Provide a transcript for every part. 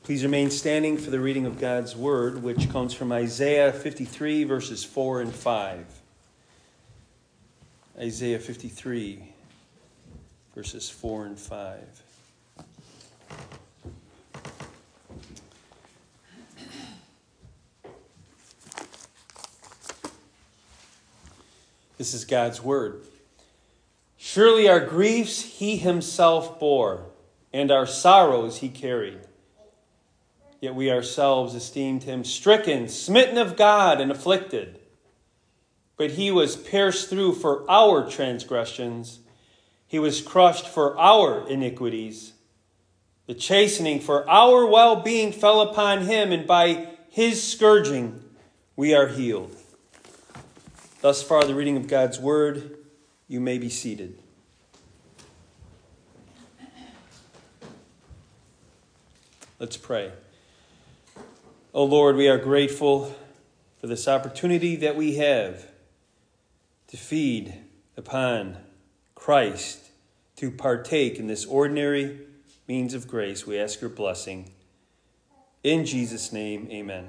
Please remain standing for the reading of God's Word, which comes from Isaiah 53, verses 4 and 5. Isaiah 53, verses 4 and 5. This is God's Word. Surely our griefs he himself bore, and our sorrows he carried. Yet we ourselves esteemed him stricken, smitten of God, and afflicted. But he was pierced through for our transgressions. He was crushed for our iniquities. The chastening for our well-being fell upon him, and by his scourging we are healed. Thus far, the reading of God's Word. You may be seated. Let's pray. O Lord, we are grateful for this opportunity that we have to feed upon Christ, to partake in this ordinary means of grace. We ask your blessing. In Jesus' name, amen.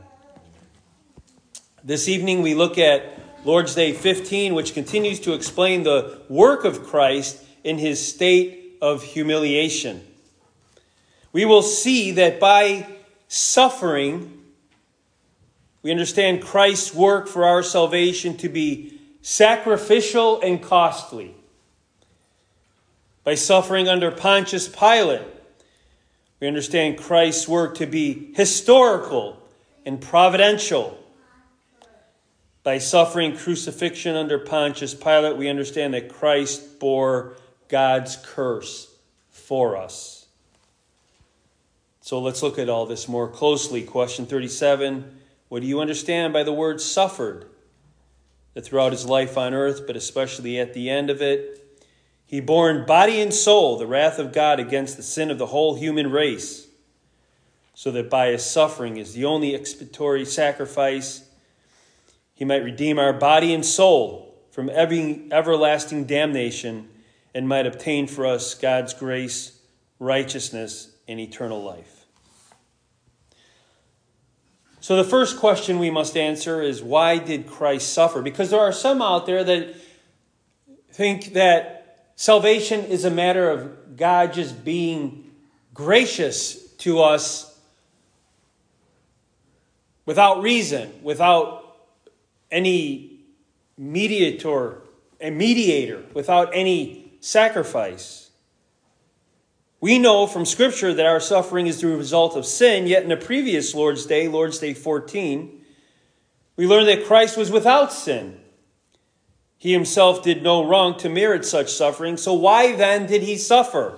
This evening we look at Lord's Day 15, which continues to explain the work of Christ in his state of humiliation. We will see that by suffering, we understand Christ's work for our salvation to be sacrificial and costly. By suffering under Pontius Pilate, we understand Christ's work to be historical and providential. By suffering crucifixion under Pontius Pilate, we understand that Christ bore God's curse for us. So let's look at all this more closely. Question 37. What do you understand by the word suffered? That throughout his life on earth, but especially at the end of it, he bore in body and soul the wrath of God against the sin of the whole human race, so that by his suffering as the only expiatory sacrifice, he might redeem our body and soul from every everlasting damnation and might obtain for us God's grace, righteousness, and eternal life. So the first question we must answer is, why did Christ suffer? Because there are some out there that think that salvation is a matter of God just being gracious to us without reason, without any mediator, without any sacrifice. We know from Scripture that our suffering is the result of sin, yet in the previous Lord's Day 14, we learned that Christ was without sin. He himself did no wrong to merit such suffering, so why then did he suffer?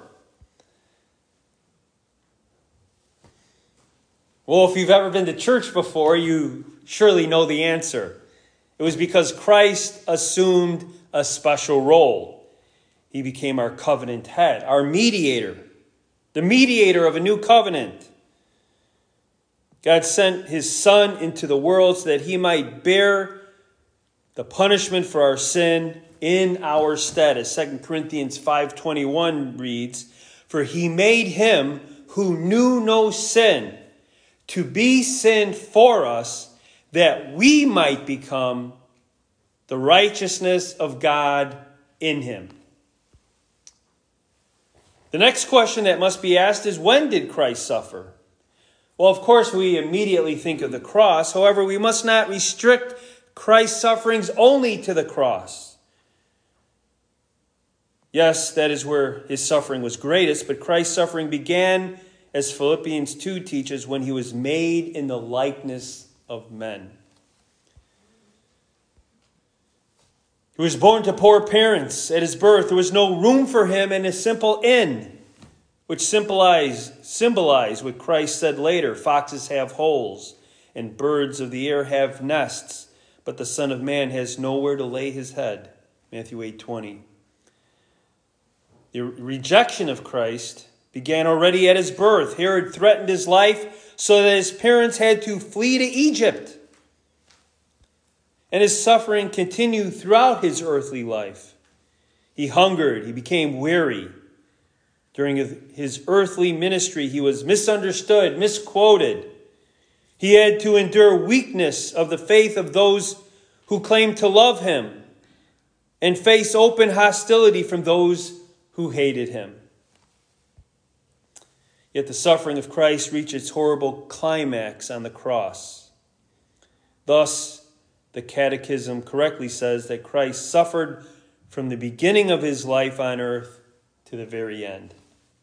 Well, if you've ever been to church before, you surely know the answer. It was because Christ assumed a special role. He became our covenant head, our mediator. The mediator of a new covenant. God sent his Son into the world so that he might bear the punishment for our sin in our stead. As 2 Corinthians 5:21 reads, "For he made him who knew no sin to be sin for us, that we might become the righteousness of God in him." The next question that must be asked is, when did Christ suffer? Well, of course, we immediately think of the cross. However, we must not restrict Christ's sufferings only to the cross. Yes, that is where his suffering was greatest, but Christ's suffering began, as Philippians 2 teaches, when he was made in the likeness of men. He was born to poor parents. At his birth, there was no room for him in a simple inn, which symbolize what Christ said later: "Foxes have holes, and birds of the air have nests, but the Son of Man has nowhere to lay his head." Matthew 8:20. The rejection of Christ began already at his birth. Herod threatened his life so that his parents had to flee to Egypt. And his suffering continued throughout his earthly life. He hungered, he became weary. During his earthly ministry, he was misunderstood, misquoted. He had to endure weakness of the faith of those who claimed to love him and face open hostility from those who hated him. Yet the suffering of Christ reached its horrible climax on the cross. Thus, the Catechism correctly says that Christ suffered from the beginning of his life on earth to the very end.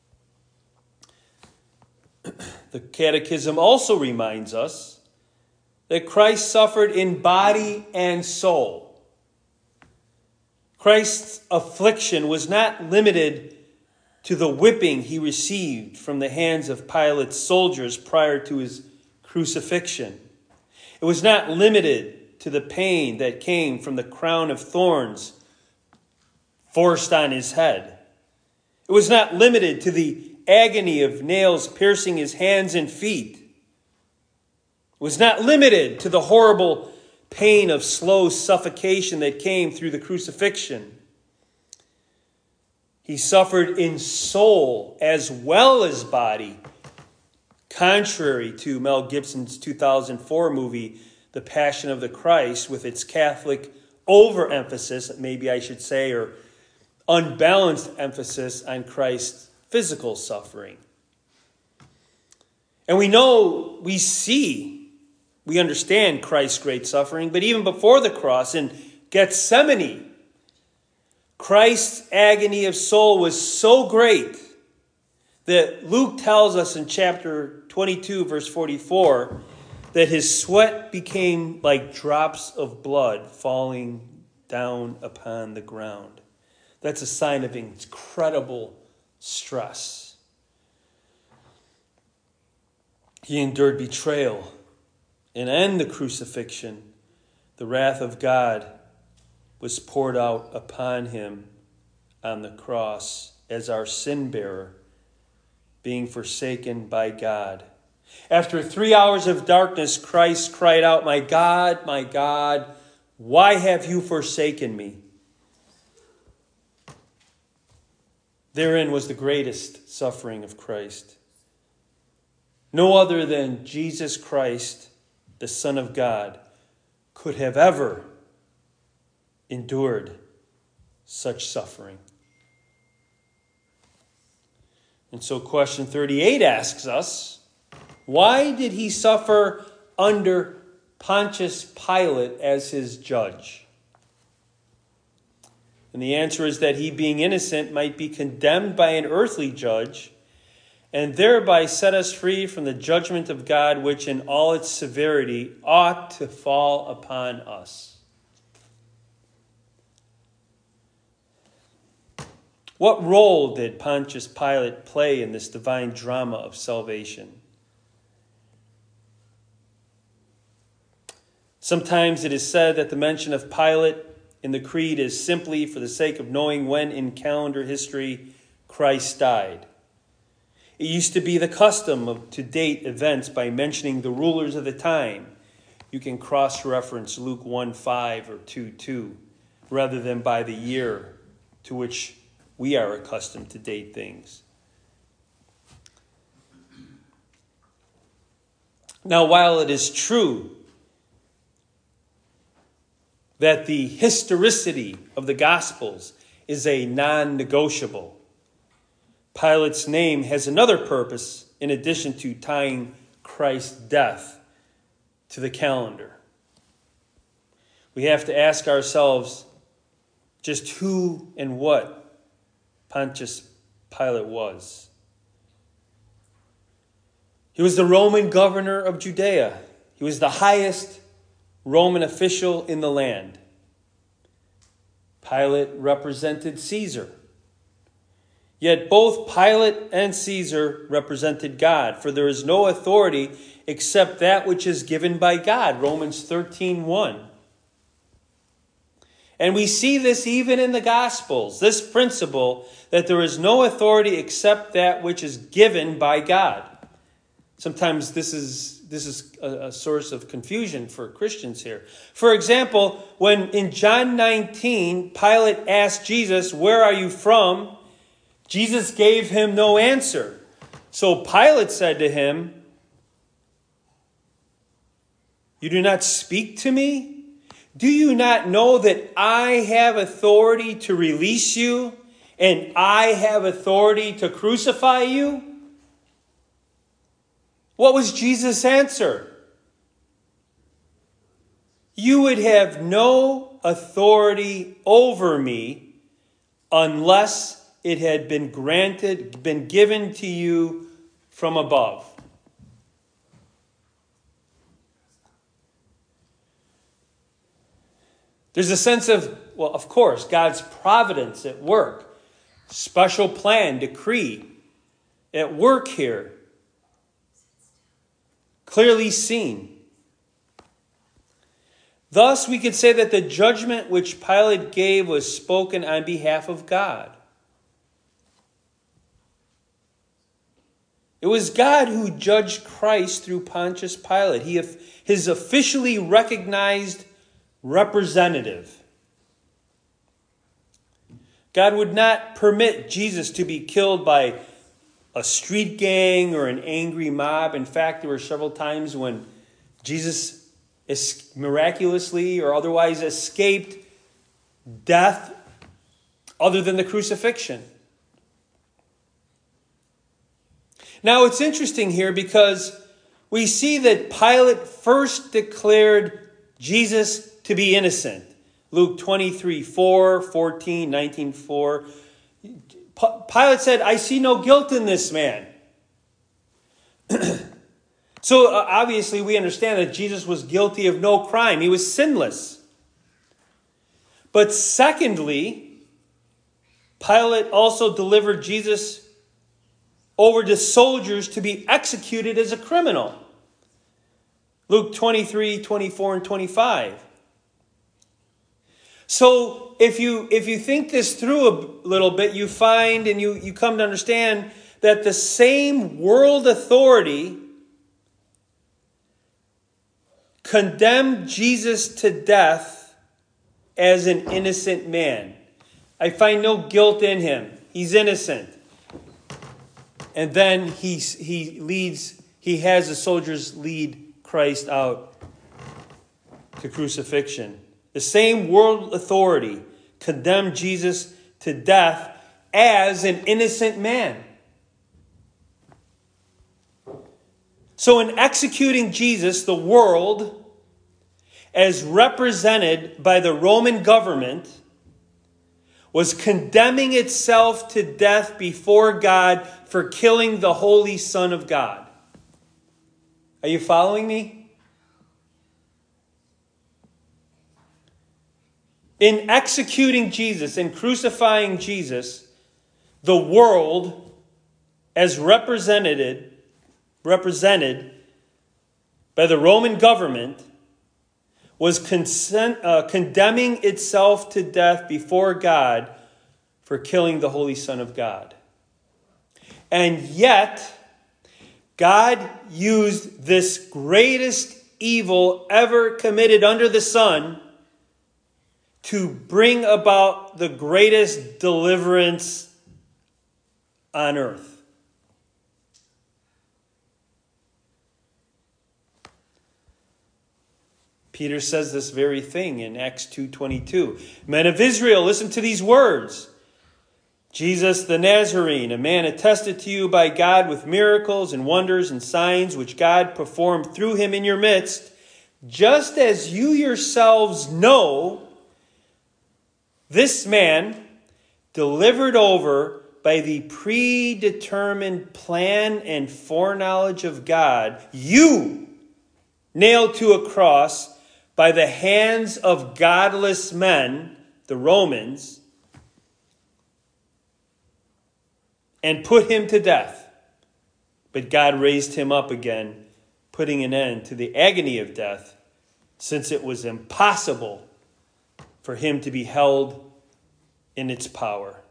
The Catechism also reminds us that Christ suffered in body and soul. Christ's affliction was not limited to the whipping he received from the hands of Pilate's soldiers prior to his crucifixion. It was not limited to the pain that came from the crown of thorns forced on his head. It was not limited to the agony of nails piercing his hands and feet. It was not limited to the horrible pain of slow suffocation that came through the crucifixion. He suffered in soul as well as body, contrary to Mel Gibson's 2004 movie, The Passion of the Christ, with its Catholic overemphasis, maybe I should say, or unbalanced emphasis on Christ's physical suffering. And we understand Christ's great suffering, but even before the cross in Gethsemane, Christ's agony of soul was so great that Luke tells us in chapter 22, verse 44, that his sweat became like drops of blood falling down upon the ground. That's a sign of incredible stress. He endured betrayal and the crucifixion. The wrath of God was poured out upon him on the cross as our sin bearer, being forsaken by God. After 3 hours of darkness, Christ cried out, my God, why have you forsaken me?" Therein was the greatest suffering of Christ. No other than Jesus Christ, the Son of God, could have ever endured such suffering. And so question 38 asks us, why did he suffer under Pontius Pilate as his judge? And the answer is that he, being innocent, might be condemned by an earthly judge and thereby set us free from the judgment of God, which in all its severity ought to fall upon us. What role did Pontius Pilate play in this divine drama of salvation? Sometimes it is said that the mention of Pilate in the creed is simply for the sake of knowing when in calendar history Christ died. It used to be the custom to date events by mentioning the rulers of the time. You can cross-reference Luke 1:5 or 2:2 rather than by the year to which we are accustomed to date things. Now, while it is true that the historicity of the Gospels is a non-negotiable, Pilate's name has another purpose in addition to tying Christ's death to the calendar. We have to ask ourselves just who and what Pontius Pilate was. He was the Roman governor of Judea. He was the highest Roman official in the land. Pilate represented Caesar. Yet both Pilate and Caesar represented God, for there is no authority except that which is given by God, Romans 13:1. And we see this even in the Gospels, this principle that there is no authority except that which is given by God. Sometimes this is a source of confusion for Christians here. For example, when in John 19, Pilate asked Jesus, "Where are you from?" Jesus gave him no answer. So Pilate said to him, "You do not speak to me? Do you not know that I have authority to release you and I have authority to crucify you?" What was Jesus' answer? "You would have no authority over me unless it had been given to you from above." There's a sense of, well, of course, God's providence at work. Special plan, decree at work here. Clearly seen. Thus, we could say that the judgment which Pilate gave was spoken on behalf of God. It was God who judged Christ through Pontius Pilate, his officially recognized representative. God would not permit Jesus to be killed by a street gang or an angry mob. In fact, there were several times when Jesus miraculously or otherwise escaped death other than the crucifixion. Now, it's interesting here because we see that Pilate first declared Jesus to be innocent. Luke 23:4, 14, 19:4. Pilate said, "I see no guilt in this man." So obviously we understand that Jesus was guilty of no crime. He was sinless. But secondly, Pilate also delivered Jesus over to soldiers to be executed as a criminal. Luke 23:24 and 25. So if you think this through a little bit, you find and you come to understand that the same world authority condemned Jesus to death as an innocent man. I find no guilt in him. He's innocent. And then he has the soldiers lead Christ out to crucifixion. The same world authority condemned Jesus to death as an innocent man. So in executing Jesus, the world, as represented by the Roman government, was condemning itself to death before God for killing the Holy Son of God. Are you following me? In executing Jesus and crucifying Jesus, the world, as represented by the Roman government, was condemning itself to death before God for killing the Holy Son of God. And yet, God used this greatest evil ever committed under the sun to bring about the greatest deliverance on earth. Peter says this very thing in Acts 2:22. "Men of Israel, listen to these words. Jesus the Nazarene, a man attested to you by God with miracles and wonders and signs which God performed through him in your midst, just as you yourselves know, this man, delivered over by the predetermined plan and foreknowledge of God, you nailed to a cross by the hands of godless men," the Romans, "and put him to death. But God raised him up again, putting an end to the agony of death, since it was impossible for him to be held in its power."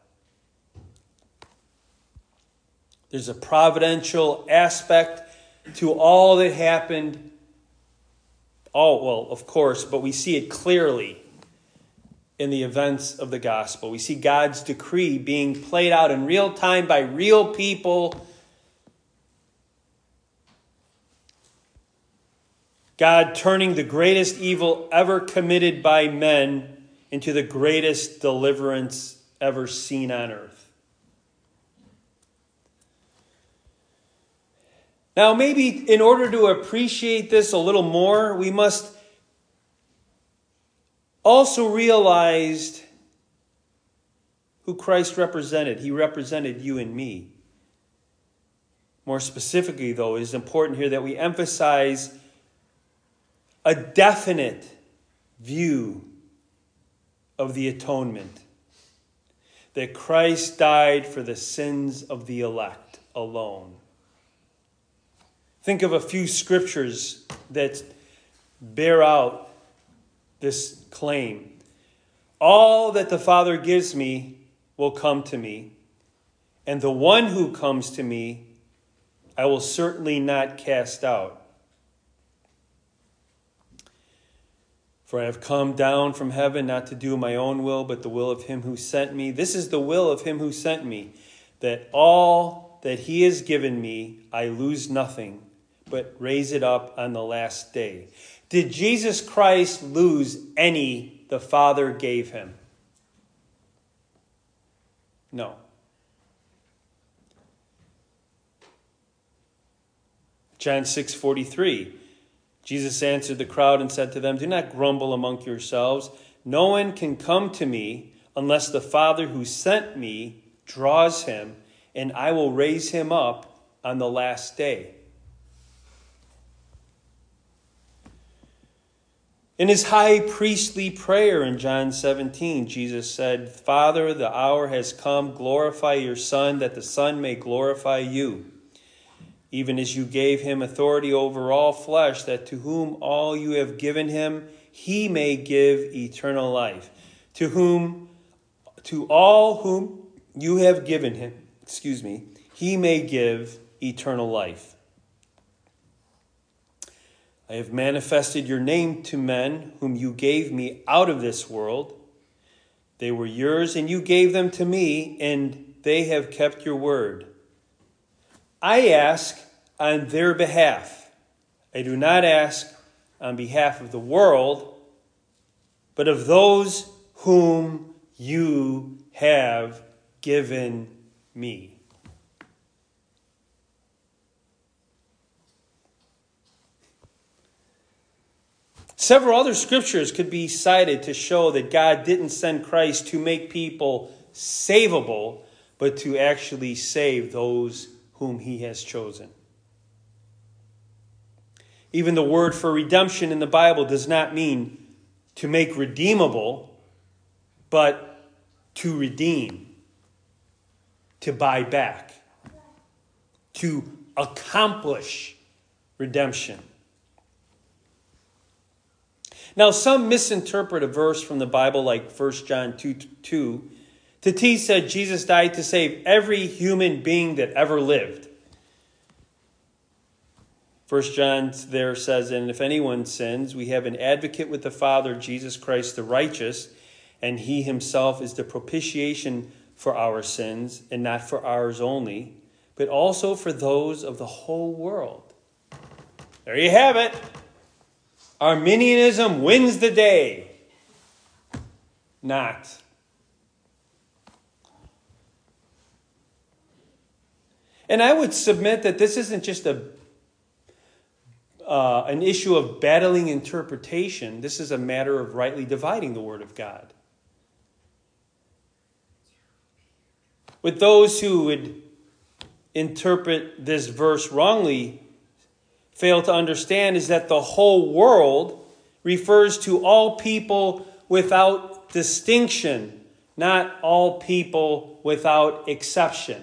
There's a providential aspect to all that happened. Oh, well, of course, but we see it clearly in the events of the gospel. We see God's decree being played out in real time by real people. God turning the greatest evil ever committed by men into the greatest deliverance ever seen on earth. Now, maybe in order to appreciate this a little more, we must also realize who Christ represented. He represented you and me. More specifically, though, it is important here that we emphasize a definite view of the atonement. That Christ died for the sins of the elect alone. Think of a few scriptures that bear out this claim. All that the Father gives me will come to me, and the one who comes to me I will certainly not cast out. For I have come down from heaven not to do my own will, but the will of him who sent me. This is the will of him who sent me, that all that he has given me I lose nothing, but raise it up on the last day. Did Jesus Christ lose any the Father gave him? No. John 6:43. Jesus answered the crowd and said to them, "Do not grumble among yourselves. No one can come to me unless the Father who sent me draws him, and I will raise him up on the last day." In his high priestly prayer in John 17, Jesus said, "Father, the hour has come. Glorify your Son, that the Son may glorify you. Even as you gave him authority over all flesh, that to whom all you have given him, he may give eternal life. To all whom you have given him, he may give eternal life. I have manifested your name to men whom you gave me out of this world. They were yours, and you gave them to me, and they have kept your word. I ask on their behalf. I do not ask on behalf of the world, but of those whom you have given me." Several other scriptures could be cited to show that God didn't send Christ to make people savable, but to actually save those whom he has chosen. Even the word for redemption in the Bible does not mean to make redeemable, but to redeem, to buy back, to accomplish redemption. Now, some misinterpret a verse from the Bible like 1 John 2:2 to teach that Jesus died to save every human being that ever lived. 1 John there says, "And if anyone sins, we have an advocate with the Father, Jesus Christ the righteous, and he himself is the propitiation for our sins, and not for ours only, but also for those of the whole world." There you have it. Arminianism wins the day. Not. And I would submit that this isn't just an issue of battling interpretation. This is a matter of rightly dividing the Word of God. With those who would interpret this verse wrongly, fail to understand is that the whole world refers to all people without distinction, not all people without exception.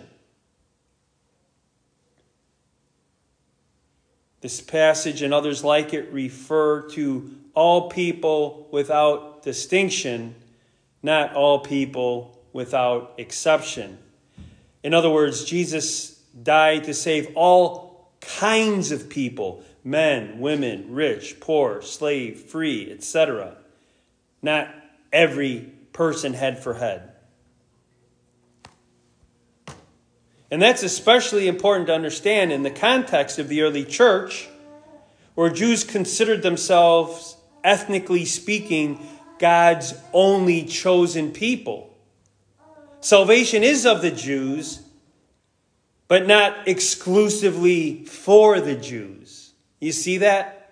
This passage and others like it refer to all people without distinction, not all people without exception. In other words, Jesus died to save all kinds of people, men, women, rich, poor, slave, free, etc. Not every person head for head. And that's especially important to understand in the context of the early church, where Jews considered themselves, ethnically speaking, God's only chosen people. Salvation is of the Jews, but not exclusively for the Jews. You see that?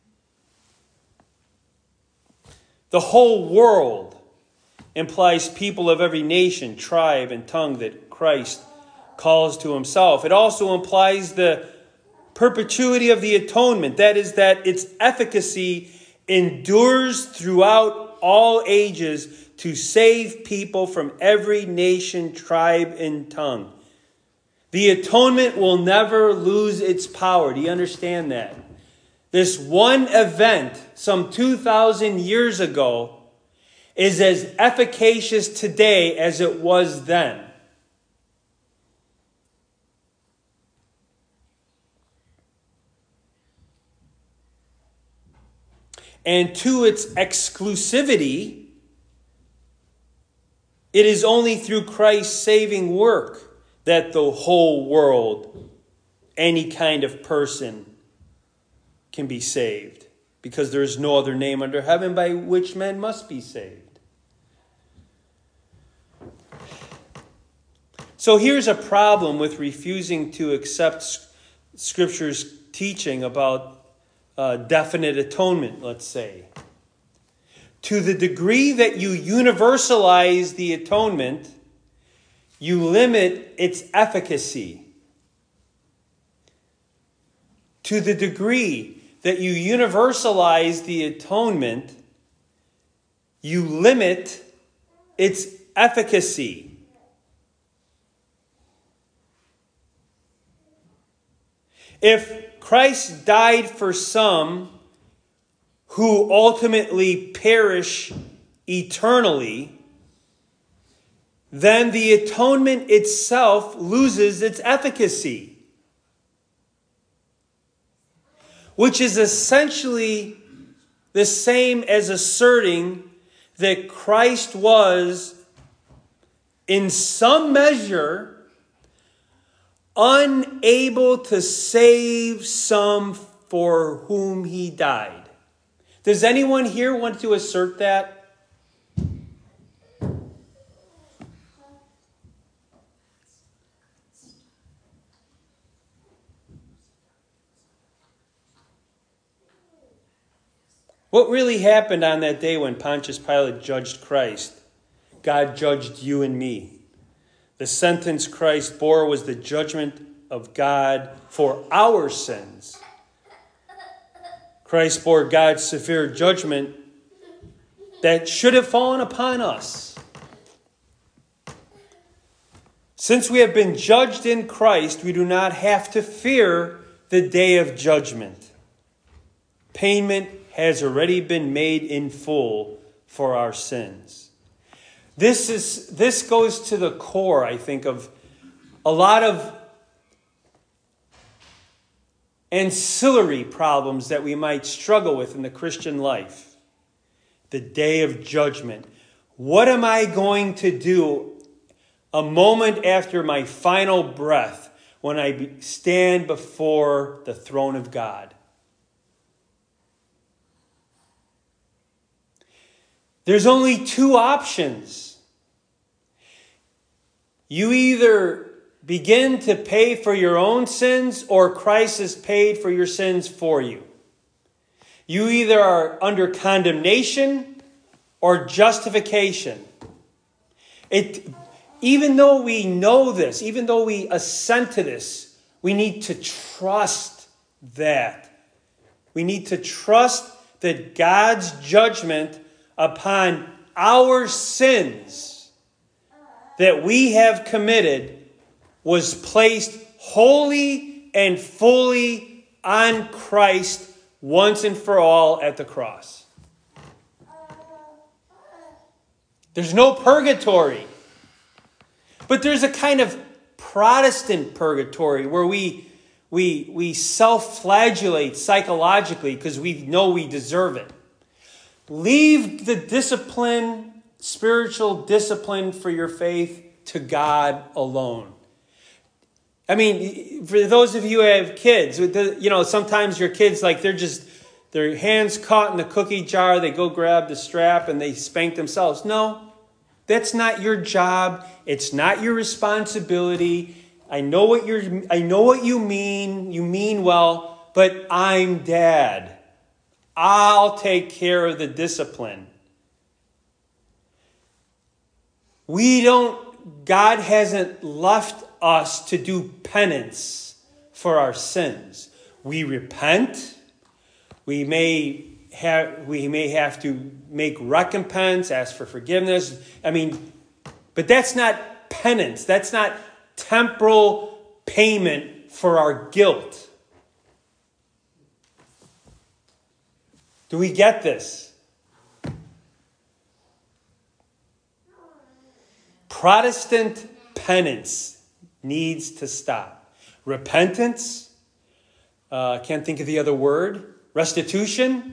The whole world implies people of every nation, tribe, and tongue that Christ calls to himself. It also implies the perpetuity of the atonement. That is, that its efficacy endures throughout all ages to save people from every nation, tribe, and tongue. The atonement will never lose its power. Do you understand that? This one event, some 2,000 years ago, is as efficacious today as it was then. And to its exclusivity, it is only through Christ's saving work that the whole world, any kind of person, can be saved. Because there is no other name under heaven by which men must be saved. So here's a problem with refusing to accept Scripture's teaching about definite atonement, let's say. To the degree that you universalize the atonement, you limit its efficacy. To the degree that you universalize the atonement, you limit its efficacy. If Christ died for some who ultimately perish eternally, then the atonement itself loses its efficacy. Which is essentially the same as asserting that Christ was, in some measure, unable to save some for whom he died. Does anyone here want to assert that? What really happened on that day when Pontius Pilate judged Christ? God judged you and me. The sentence Christ bore was the judgment of God for our sins. Christ bore God's severe judgment that should have fallen upon us. Since we have been judged in Christ, we do not have to fear the day of judgment. Payment has already been made in full for our sins. This goes to the core, I think, of a lot of ancillary problems that we might struggle with in the Christian life. The day of judgment. What am I going to do a moment after my final breath when I stand before the throne of God? There's only two options. You either begin to pay for your own sins, or Christ has paid for your sins for you. You either are under condemnation or justification. Even though we know this, even though we assent to this, we need to trust that. We need to trust that God's judgment upon our sins that we have committed was placed wholly and fully on Christ once and for all at the cross. There's no purgatory. But there's a kind of Protestant purgatory where we self-flagellate psychologically because we know we deserve it. Leave the discipline spiritual discipline for your faith to God alone. I mean, for those of you who have kids, sometimes your kids, like, their hands caught in the cookie jar, they go grab the strap and they spank themselves. No, that's not your job. It's not your responsibility. I know what you mean. You mean well, but I'm Dad. I'll take care of the discipline. God hasn't left us to do penance for our sins. We repent. We may have to make recompense, ask for forgiveness. But that's not penance. That's not temporal payment for our guilt. Do we get this? Protestant penance needs to stop. Repentance, can't think of the other word. Restitution,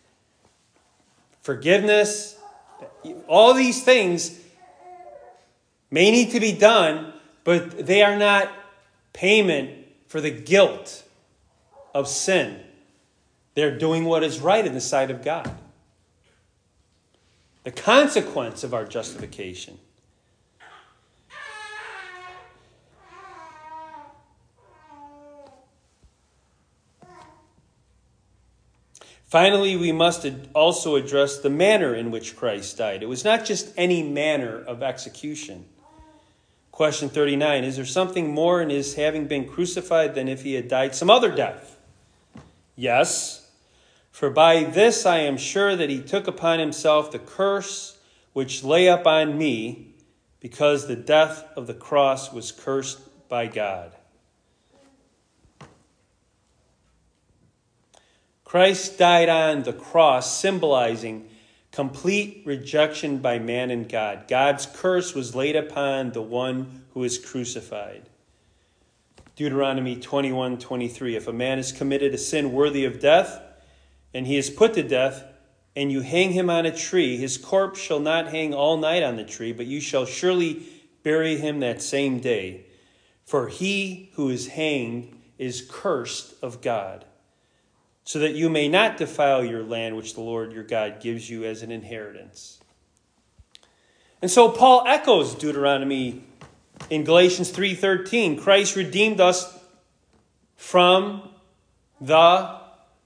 forgiveness, all these things may need to be done, but they are not payment for the guilt of sin. They're doing what is right in the sight of God. The consequence of our justification. Finally, we must also address the manner in which Christ died. It was not just any manner of execution. Question 39, is there something more in his having been crucified than if he had died some other death? Yes, for by this I am sure that he took upon himself the curse which lay upon me, because the death of the cross was cursed by God. Christ died on the cross, symbolizing complete rejection by man and God. God's curse was laid upon the one who is crucified. Deuteronomy 21:23. If a man has committed a sin worthy of death, and he is put to death, and you hang him on a tree, his corpse shall not hang all night on the tree, but you shall surely bury him that same day. For he who is hanged is cursed of God, so that you may not defile your land which the Lord your God gives you as an inheritance. And so Paul echoes Deuteronomy in Galatians 3:13. Christ redeemed us from the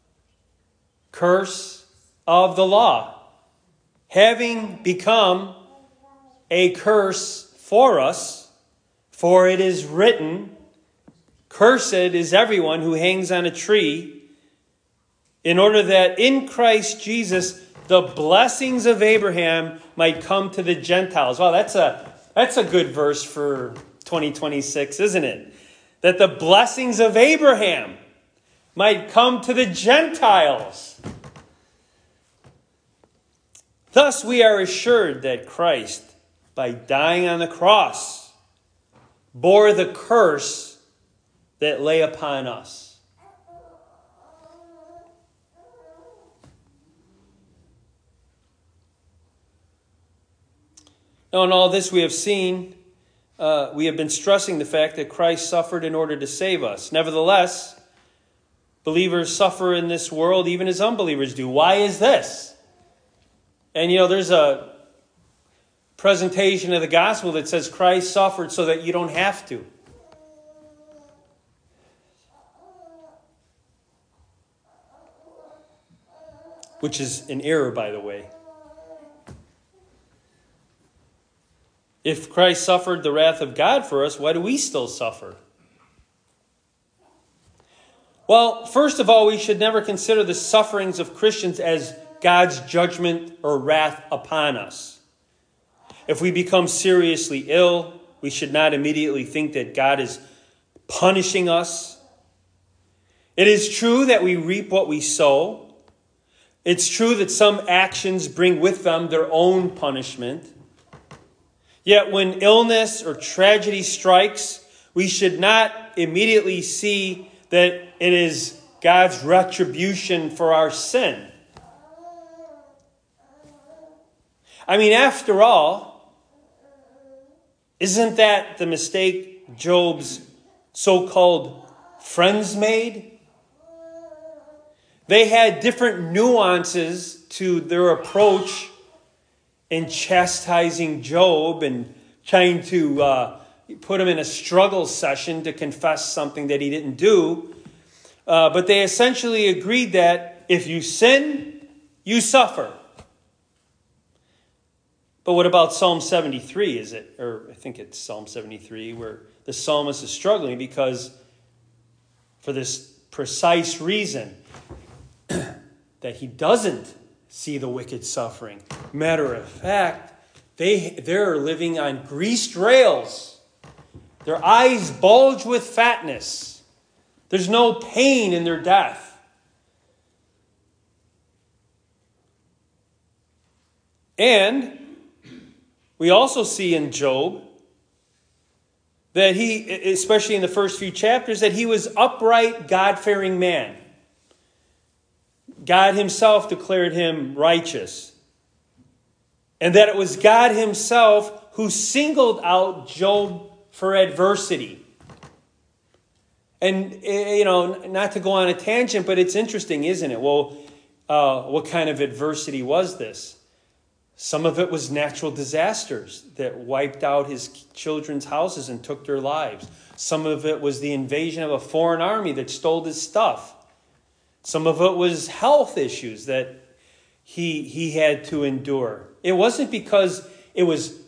curse of the law, having become a curse for us, for it is written, cursed is everyone who hangs on a tree, in order that in Christ Jesus the blessings of Abraham might come to the Gentiles. Wow, that's a good verse for 2026, isn't it? That the blessings of Abraham might come to the Gentiles. Thus we are assured that Christ, by dying on the cross, bore the curse that lay upon us. Now, in all this we have seen, we have been stressing the fact that Christ suffered in order to save us. Nevertheless, believers suffer in this world even as unbelievers do. Why is this? And there's a presentation of the gospel that says Christ suffered so that you don't have to. Which is an error, by the way. If Christ suffered the wrath of God for us, why do we still suffer? Well, first of all, we should never consider the sufferings of Christians as God's judgment or wrath upon us. If we become seriously ill, we should not immediately think that God is punishing us. It is true that we reap what we sow. It's true that some actions bring with them their own punishment. Yet when illness or tragedy strikes, we should not immediately see that it is God's retribution for our sin. I mean, after all, isn't that the mistake Job's so-called friends made? They had different nuances to their approach in chastising Job and trying to put him in a struggle session to confess something that he didn't do. But they essentially agreed that if you sin, you suffer. But what about Psalm 73? I think it's Psalm 73, where the psalmist is struggling because for this precise reason that he doesn't see the wicked suffering. Matter of fact, they're living on greased rails. Their eyes bulge with fatness. There's no pain in their death. And we also see in Job that he, especially in the first few chapters, that he was upright, God-fearing man. God himself declared him righteous. And that it was God himself who singled out Job for adversity. And, not to go on a tangent, but it's interesting, isn't it? Well, what kind of adversity was this? Some of it was natural disasters that wiped out his children's houses and took their lives. Some of it was the invasion of a foreign army that stole his stuff. Some of it was health issues that he had to endure. It wasn't because he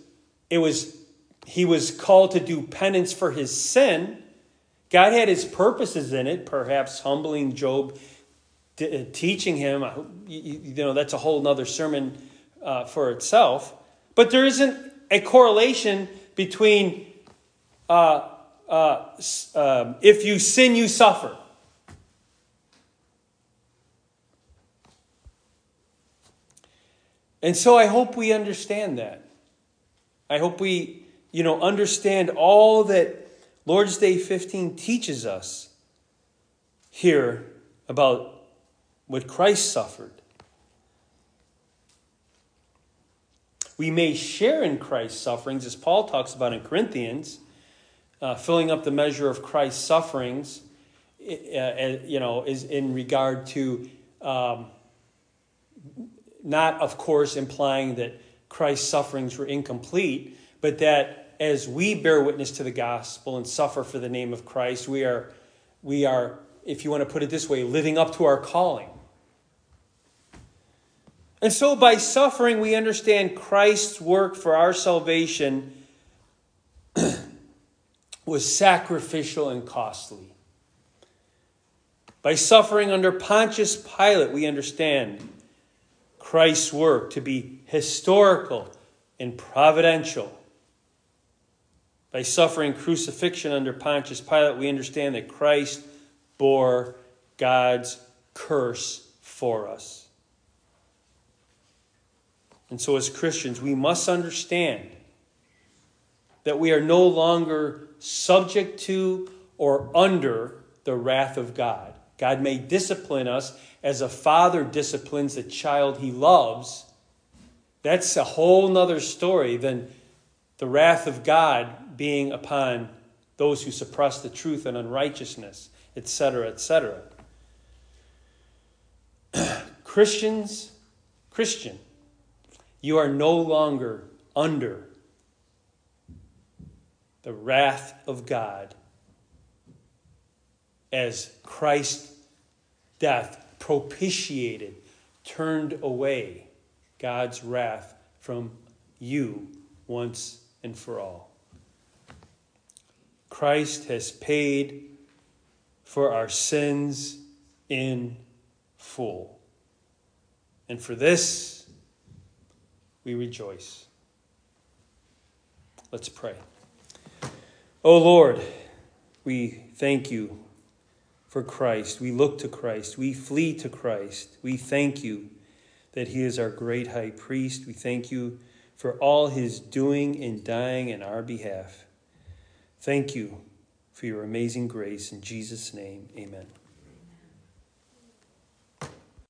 was called to do penance for his sin. God had his purposes in it, perhaps humbling Job, teaching him. That's a whole other sermon for itself. But there isn't a correlation between if you sin, you suffer. And so I hope we understand that. I hope we, understand all that Lord's Day 15 teaches us here about what Christ suffered. We may share in Christ's sufferings, as Paul talks about in Corinthians, filling up the measure of Christ's sufferings, is in regard to not, of course, implying that Christ's sufferings were incomplete, but that as we bear witness to the gospel and suffer for the name of Christ, we are, if you want to put it this way, living up to our calling. And so by suffering, we understand Christ's work for our salvation was sacrificial and costly. By suffering under Pontius Pilate, we understand Christ's work to be historical and providential. By suffering crucifixion under Pontius Pilate, we understand that Christ bore God's curse for us. And so as Christians, we must understand that we are no longer subject to or under the wrath of God. God may discipline us as a father disciplines the child he loves. That's a whole nother story than the wrath of God being upon those who suppress the truth and unrighteousness, etc., etc. Christian, you are no longer under the wrath of God as Christ's death propitiated, turned away God's wrath from you once and for all. Christ has paid for our sins in full. And for this, we rejoice. Let's pray. O Lord, we thank you for Christ. We look to Christ. We flee to Christ. We thank you that he is our great high priest. We thank you for all his doing and dying in our behalf. Thank you for your amazing grace. In Jesus' name, amen.